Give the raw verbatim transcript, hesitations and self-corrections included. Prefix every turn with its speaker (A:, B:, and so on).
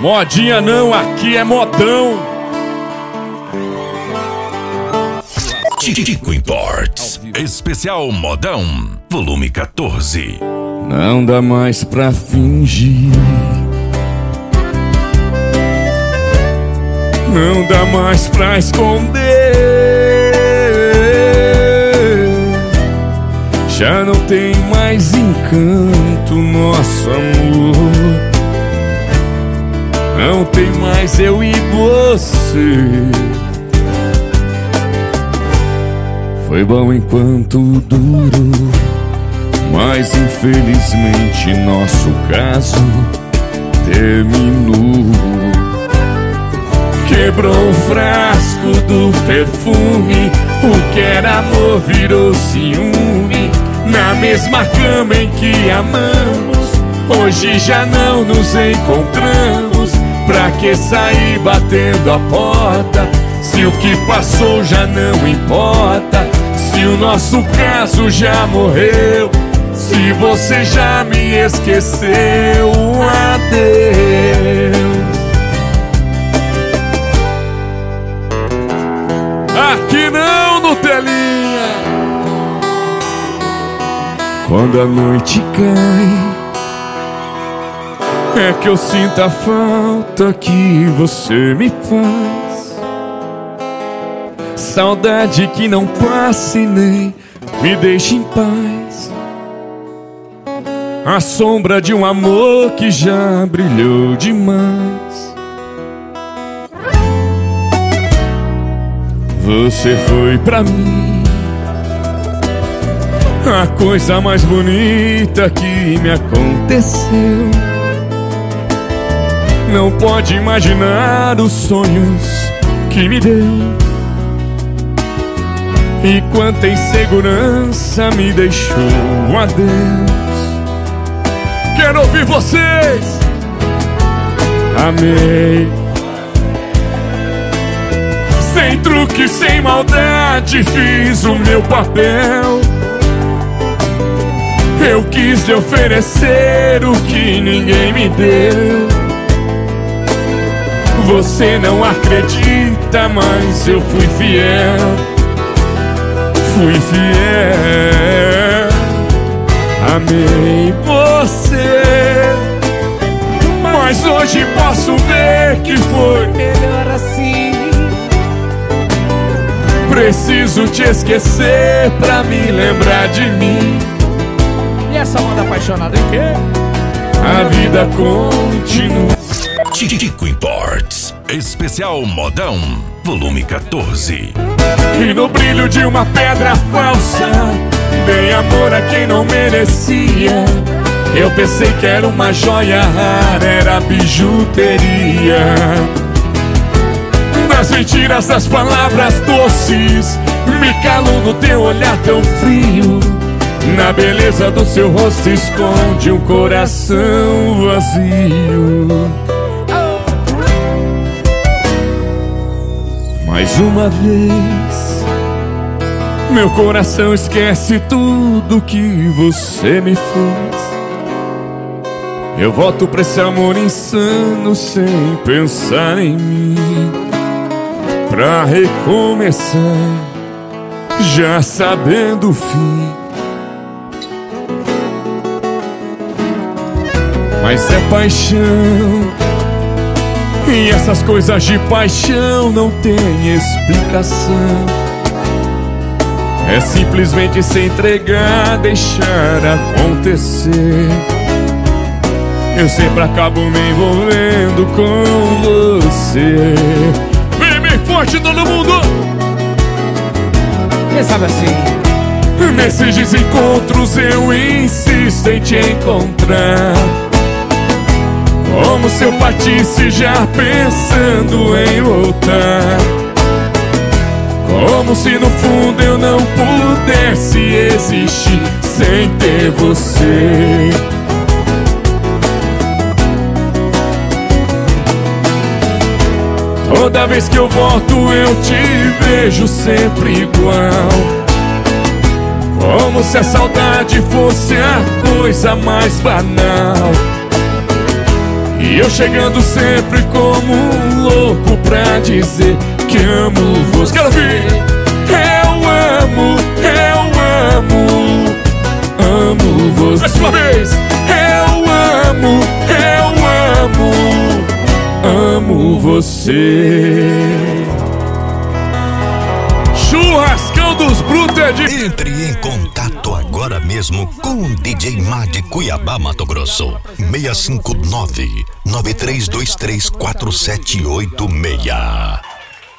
A: Modinha não, aqui é modão.
B: Tico Imports, especial modão, volume quatorze.
A: Não dá mais pra fingir, não dá mais pra esconder. Já não tem mais encanto nosso amor. Não tem mais eu e você. Foi bom enquanto durou, mas infelizmente nosso caso terminou. Quebrou o frasco do perfume, o que era amor virou ciúme. Na mesma cama em que amamos, hoje já não nos encontramos. Pra que sair batendo a porta, se o que passou já não importa? Se o nosso caso já morreu, se você já me esqueceu, adeus. Aqui não, Nutelinha. Quando a noite cai, é que eu sinto a falta que você me faz. Saudade que não passe nem me deixe em paz. A sombra de um amor que já brilhou demais. Você foi pra mim a coisa mais bonita que me aconteceu. Não pode imaginar os sonhos que me deu. E quanta insegurança me deixou, adeus. Quero ouvir vocês. Amei, sem truque, sem maldade, fiz o meu papel. Eu quis lhe oferecer o que ninguém me deu. Você não acredita, mas eu fui fiel. Fui fiel. Amei você, mas hoje posso ver que foi melhor assim. Preciso te esquecer pra me lembrar de mim.
C: E essa onda apaixonada em quê?
A: A vida continua.
B: Tico Imports, especial modão, volume quatorze.
A: E no brilho de uma pedra falsa, dei amor a quem não merecia. Eu pensei que era uma joia rara, era bijuteria. Das mentiras, das palavras doces, me calo no teu olhar tão frio. Na beleza do seu rosto esconde um coração vazio. Mais uma vez, meu coração esquece tudo que você me fez. Eu volto pra esse amor insano sem pensar em mim, pra recomeçar, já sabendo o fim. Mas é paixão, e essas coisas de paixão não tem explicação. É simplesmente se entregar, deixar acontecer. Eu sempre acabo me envolvendo com você. Vem bem forte todo mundo!
C: Quem sabe assim?
A: Nesses desencontros eu insisto em te encontrar, como se eu partisse já pensando em voltar. Como se no fundo eu não pudesse existir sem ter você. Toda vez que eu volto eu te vejo sempre igual, como se a saudade fosse a coisa mais banal. E eu chegando sempre como um louco pra dizer que amo você. Quero ouvir. Eu amo, eu amo, amo você. Mais uma vez. Eu amo, eu amo, amo você. Churrascão dos Brutos é de...
B: Entre em contato agora mesmo com o D J Má de Cuiabá, Mato Grosso. seis cinco nove, nove três dois três, quatro sete oito seis.